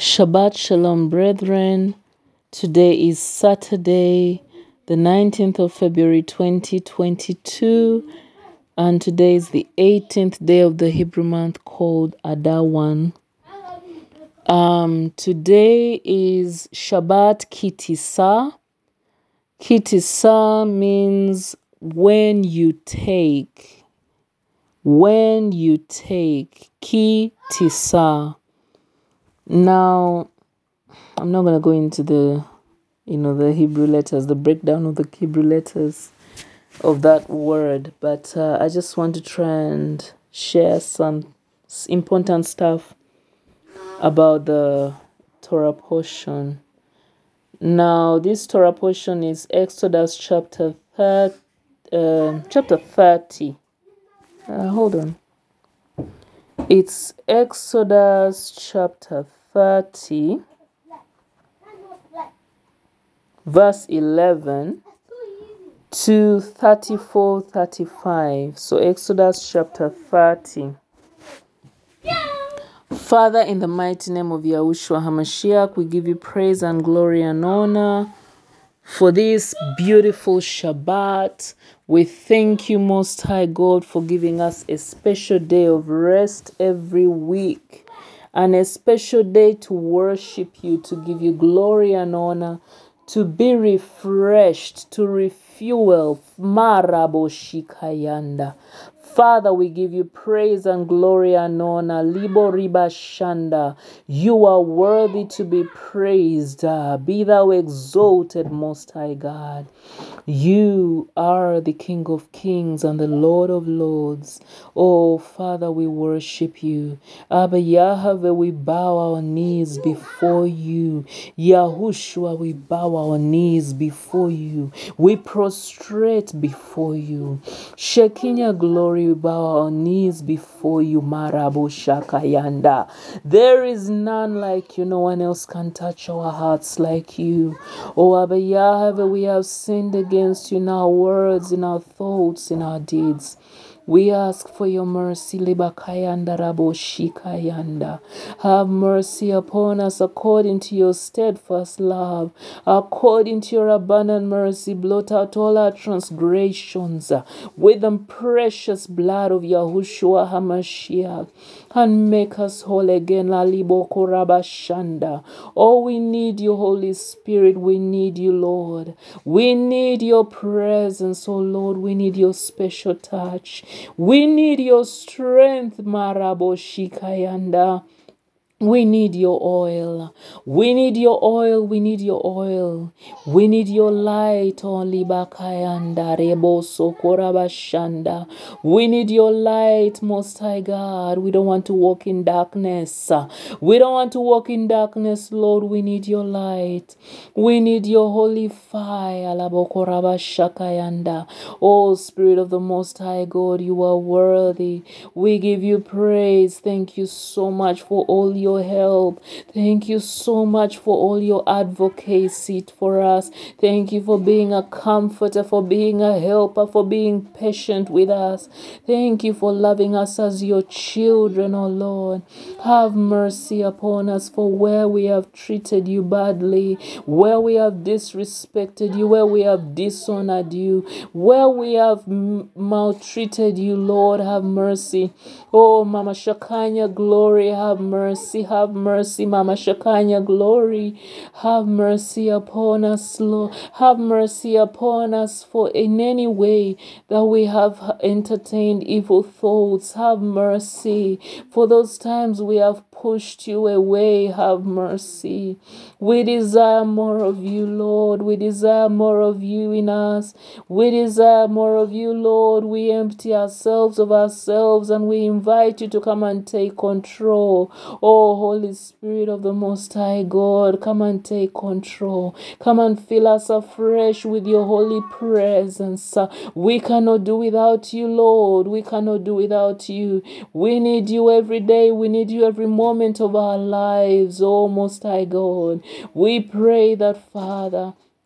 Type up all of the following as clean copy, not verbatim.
Shabbat Shalom, brethren. Today is Saturday, the 19th of February 2022, and today is the 18th day of the Hebrew month called Adar 1. Today is Shabbat Kitisa. Kitisa means when you take. Kitisa. Now, I'm not going to go into the Hebrew letters, the breakdown of the Hebrew letters of that word, but I just want to try and share some important stuff about the Torah portion. Now, this Torah portion is Exodus chapter 30. Hold on. It's Exodus chapter 30. Verse 11 to 34-35. So Exodus chapter 30. Father, in the mighty name of Yahushua HaMashiach, we give you praise and glory and honor for this beautiful Shabbat. We thank you, Most High God, for giving us a special day of rest every week, and a special day to worship you, to give you glory and honor, to be refreshed, to refuel. Maraboshikayanda. Father, we give you praise and glory and honor. Libo riba shanda. You are worthy to be praised. Be thou exalted, Most High God. You are the King of Kings and the Lord of Lords. Oh, Father, we worship you. Abba Yahweh, we bow our knees before you. Yahushua, we bow our knees before you. We prostrate before you. Shekinah glory, we bow our knees before you. Marabo Shakayanda. There is none like you. No one else can touch our hearts like you. Oh, Abba Yahweh, we have sinned against you in our words, in our thoughts, in our deeds. We ask for your mercy. Libakayanda rabo shikayanda. Have mercy upon us according to your steadfast love. According to your abundant mercy, blot out all our transgressions with the precious blood of Yahushua HaMashiach, and make us whole again. Laliboko rabashanda. Oh, we need you, Holy Spirit. We need you, Lord. We need your presence, oh Lord. We need your special touch. We need your strength, Marabo Shikayanda. We need your oil. We need your oil. We need your oil. We need your light. Only bakayanda rebo sokorabashanda. We need your light, Most High God. We don't want to walk in darkness. We don't want to walk in darkness, Lord. We need your light. We need your holy fire. Alabokorabashakayanda. Oh, Spirit of the Most High God, you are worthy. We give you praise. Thank you so much for all your help. Thank you so much for all your advocacy for us. Thank you for being a comforter, for being a helper, for being patient with us. Thank you for loving us as your children, oh Lord. Have mercy upon us for where we have treated you badly, where we have disrespected you, where we have dishonored you, where we have maltreated you, Lord. Have mercy. Oh, Mama Shakanya, glory, have mercy, Mama Shakanya, glory, have mercy upon us, Lord. Have mercy upon us for in any way that we have entertained evil thoughts. Have mercy for those times we have pushed you away. Have mercy. We desire more of you, Lord. We desire more of you in us. We desire more of you, Lord. We empty ourselves of ourselves and we invite you to come and take control. Oh, Holy Spirit of the Most High God, come and take control. Come and fill us afresh with your holy presence. We cannot do without you, Lord. We cannot do without you. We need you every day. We need you every moment of our lives, oh Most High God. We pray that, Father,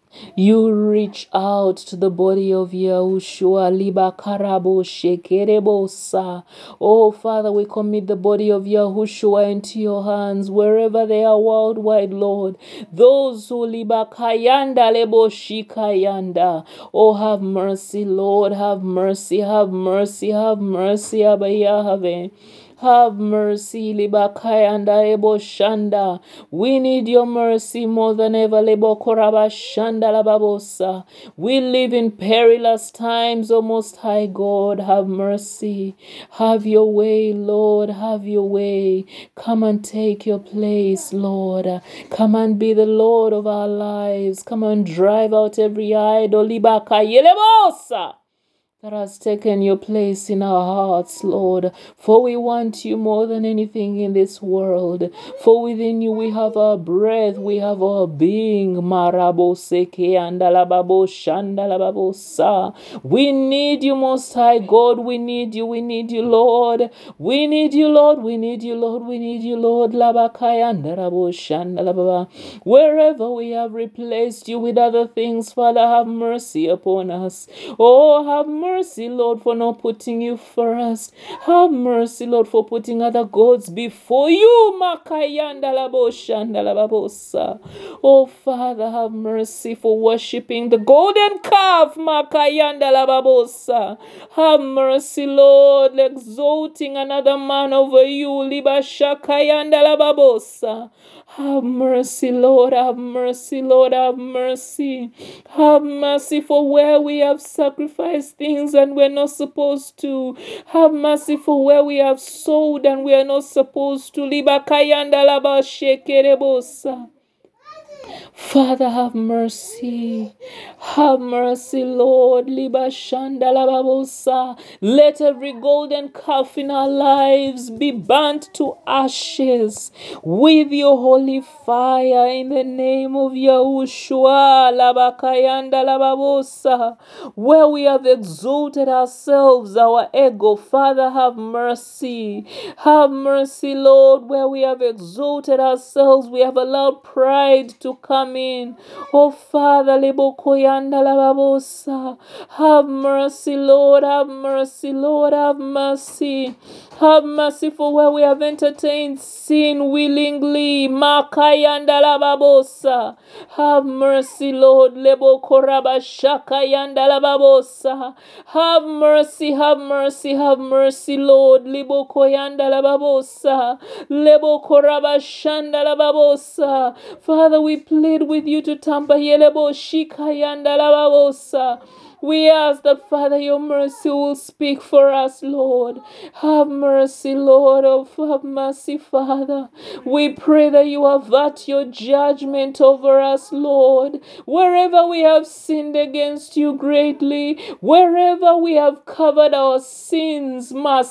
You reach out to the body of Yahushua. Liba karabo shekerebosa. Oh, Father, we commit the body of Yahushua into your hands, wherever they are worldwide, Lord. Those who liba kayanda lebo shikayanda. Oh, have mercy, Lord. Have mercy, have mercy, have mercy, Abba Yahweh. Have mercy, Libakaya and Ebo Shanda. We need your mercy more than ever, Lebo Koraba Shanda Lababosa. We live in perilous times, O Most High God. Have mercy. Have your way, Lord. Have your way. Come and take your place, Lord. Come and be the Lord of our lives. Come and drive out every idol, Libakaya Lebosa, that has taken your place in our hearts, Lord. For we want you more than anything in this world. For within you we have our breath, we have our being. Marabo seke andalababo shandalababo sa. We need you, Most High God. We need you, Lord. We need you, Lord. We need you, Lord. We need you, Lord. Labakaya andarabo shandalababa. Wherever we have replaced you with other things, Father, have mercy upon us. Oh, have mercy, Lord, for not putting you first. Have mercy, Lord, for putting other gods before you. Makayandalaboshandalababosa. Oh, Father, have mercy for worshipping the golden calf. Makayandalababosa. Have mercy, Lord, exalting another man over you. Libashakayandalababosa. Have mercy, Lord. Have mercy, Lord. Have mercy. Have mercy for where we have sacrificed things and we're not supposed to. Have mercy for where we have sold and we are not supposed to. Libakayanda laba shekerebosa. Father, have mercy. Have mercy, Lord. Liba shanda lababosa. Let every golden calf in our lives be burnt to ashes with your holy fire in the name of Yahushua. Labakayanda lababosa. Where we have exalted ourselves, our ego, Father, have mercy. Have mercy, Lord. Where we have exalted ourselves, we have allowed pride to come in. Oh, Father, Lebokoyanda Lababosa. Have mercy, Lord. Have mercy, Lord. Have mercy. Have mercy for where we have entertained sin willingly. Makayanda Lababosa. Have mercy, Lord. Lebokoraba Shakayanda Lababosa. Have mercy, have mercy, have mercy, Lord. Libokoyanda Lababosa. Lebokoraba Shanda Lababosa. Father, we plead with you to tamper Yelebo Shikayanda Lababosa. We ask that, Father, your mercy will speak for us, Lord. Have mercy, Lord. Oh, have mercy, Father. We pray that you avert your judgment over us, Lord. Wherever we have sinned against you greatly, wherever we have covered our sins,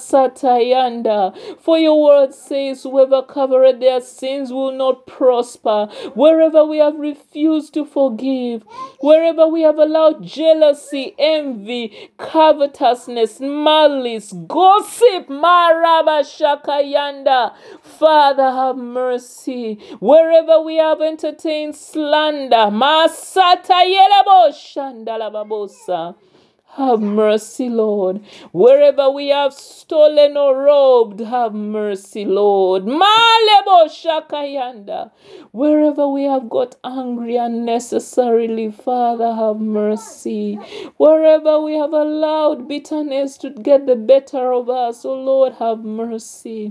Masatayanda. For your word says, whoever covereth their sins will not prosper. Wherever we have refused to forgive, wherever we have allowed jealousy, envy, covetousness, malice, gossip, maraba shakayanda, Father, have mercy. Wherever we have entertained slander, masata yelabo shandalababosa, have mercy, Lord. Wherever we have stolen or robbed, have mercy, Lord. Malebo shakayanda. Wherever we have got angry unnecessarily, Father, have mercy. Wherever we have allowed bitterness to get the better of us, oh Lord, have mercy.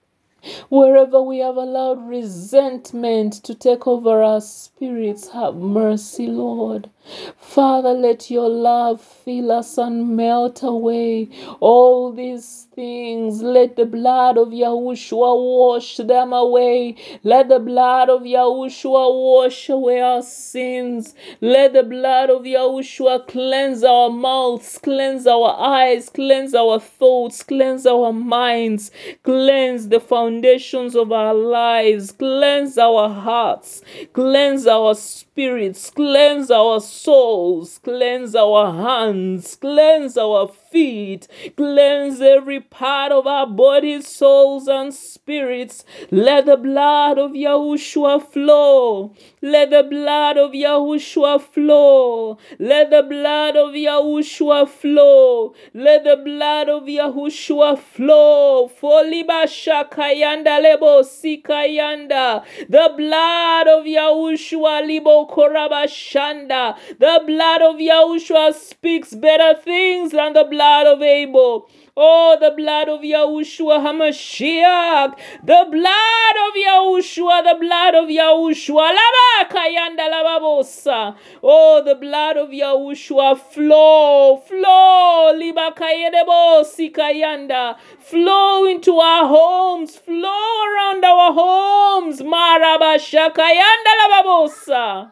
Wherever we have allowed resentment to take over our spirits, have mercy, Lord. Father, let your love fill us and melt away all these things. Let the blood of Yahushua wash them away. Let the blood of Yahushua wash away our sins. Let the blood of Yahushua cleanse our mouths, cleanse our eyes, cleanse our thoughts, cleanse our minds, cleanse the foundations of our lives, cleanse our hearts, cleanse our spirits, cleanse our souls, cleanse our hands, cleanse our feet, cleanse every part of our bodies, souls, and spirits. Let the blood of Yahushua flow. Let the blood of Yahushua flow. Let the blood of Yahushua flow. Let the blood of Yahushua flow. Foliba shakayanda lebo sikayanda. The blood of Yahushua libo korabashanda. The blood of Yahushua speaks better things than the blood of Abel. Oh, the blood of Yahushua HaMashiach. The blood of Yahushua, the blood of Yahushua. Laba kayanda lababosa. Oh, the blood of Yahushua flow, flow. Liba kayedebo sikayanda. Flow into our homes, flow around our homes. Maraba shakayanda lababosa.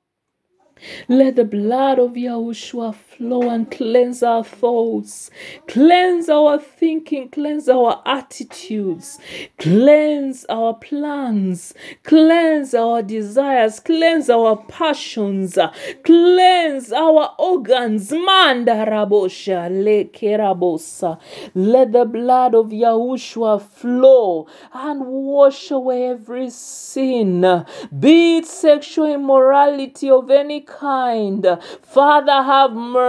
Let the blood of Yahushua flow and cleanse our thoughts, cleanse our thinking, cleanse our attitudes, cleanse our plans, cleanse our desires, cleanse our passions, cleanse our organs. Mandarabosha lekerabosa. Let the blood of Yahushua flow and wash away every sin, be it sexual immorality of any kind. Father, have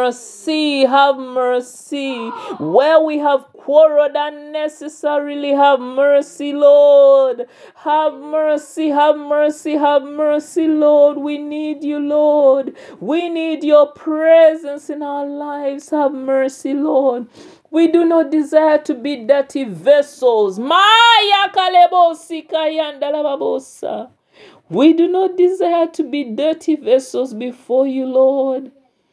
mercy, have mercy. Where we have quarreled unnecessarily, have mercy, Lord. Have mercy, have mercy, have mercy, Lord. We need you, Lord. We need your presence in our lives. Have mercy, Lord. We do not desire to be dirty vessels. Maya kalebo sikayanda lababosa. We do not desire to be dirty vessels before you, Lord.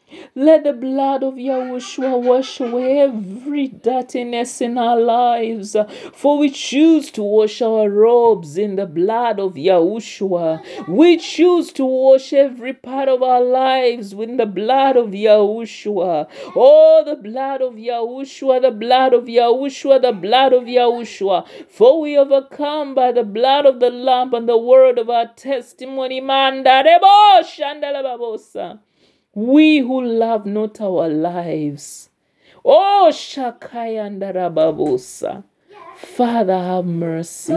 Let the blood of Yahushua wash away every dirtiness in our lives. For we choose to wash our robes in the blood of Yahushua. We choose to wash every part of our lives with the blood of Yahushua. Oh, the blood of Yahushua, the blood of Yahushua, the blood of Yahushua. For we overcome by the blood of the Lamb and the word of our testimony. Mandarebo shandalababosa. We who love not our lives. Oh, Shakayanda Rababosa. Father, have mercy.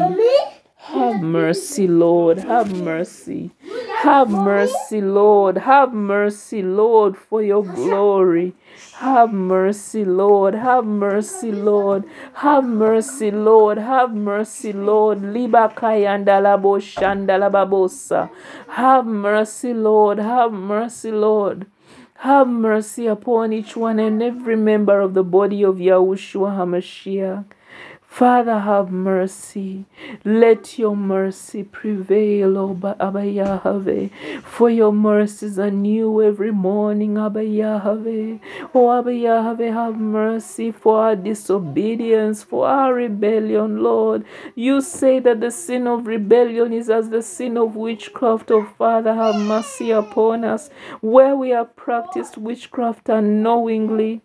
Have mercy, Lord. Have mercy. Have mercy, Lord. Have mercy, Lord, for your glory. Have mercy, Lord. Have mercy, Lord. Have mercy, Lord. Have mercy, Lord. Libakayanda labo shandala babosa. Have mercy, Lord. Have mercy, Lord. Have mercy upon each one and every member of the body of Yahushua HaMashiach. Father, have mercy. Let your mercy prevail, O Abba Yahweh. For your mercies are new every morning, Abba Yahweh. O Abba Yahweh, have mercy for our disobedience, for our rebellion, Lord. You say that the sin of rebellion is as the sin of witchcraft. O Father, have mercy upon us. Where we have practiced witchcraft unknowingly,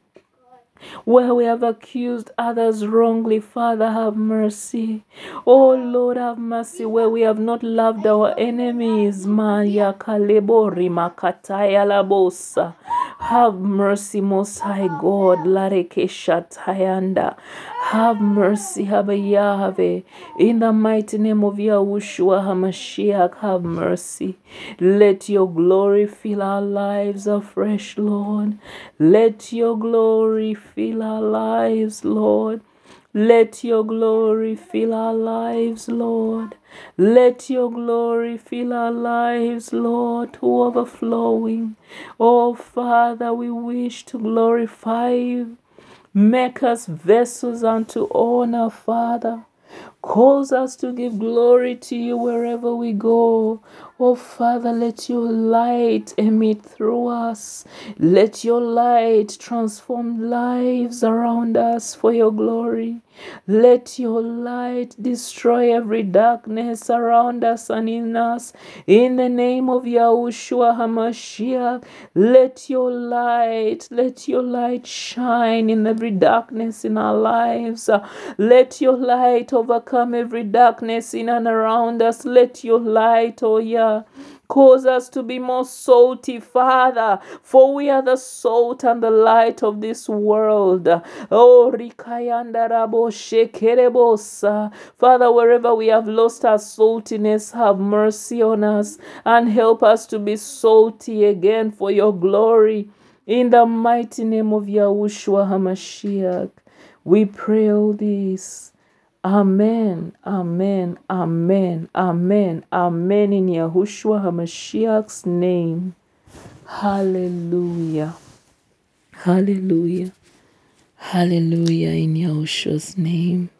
where we have accused others wrongly, Father, have mercy. Oh Lord, have mercy. Where we have not loved our enemies, Maya Kalebo Rimakataya Labosa. Have mercy, Most High God. Lareke Shatayanda. Have mercy, Abba Yahweh. In the mighty name of Yahushua HaMashiach, have mercy. Let your glory fill our lives afresh, Lord. Let your glory fill our lives, Lord. Let your glory fill our lives, Lord. Let your glory fill our lives, Lord, to overflowing. Oh, Father, we wish to glorify you. Make us vessels unto honor, Father. Cause us to give glory to you wherever we go. Oh, Father, let your light emit through us. Let your light transform lives around us for your glory. Let your light destroy every darkness around us and in us. In the name of Yahushua HaMashiach, let your light shine in every darkness in our lives. Let your light overcome every darkness in and around us. Let your light, oh yeah, Cause us to be more salty, Father, for we are the salt and the light of this world. Oh, Rikayandarabo Shekerebosa. Father, wherever we have lost our saltiness, have mercy on us and help us to be salty again for your glory. In the mighty name of Yahushua HaMashiach, we pray all this. Amen, amen, amen, amen, amen in Yahushua HaMashiach's name. Hallelujah, hallelujah, hallelujah in Yahushua's name.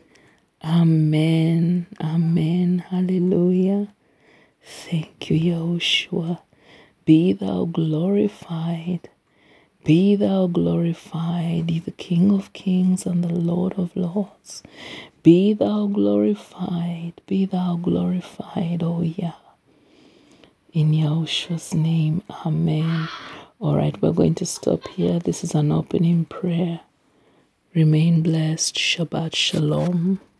Amen, amen, hallelujah. Thank you, Yahushua. Be thou glorified. Be thou glorified, the King of kings and the Lord of lords. Be thou glorified, oh yeah. In Yahushua's name, amen. All right, we're going to stop here. This is an opening prayer. Remain blessed. Shabbat Shalom.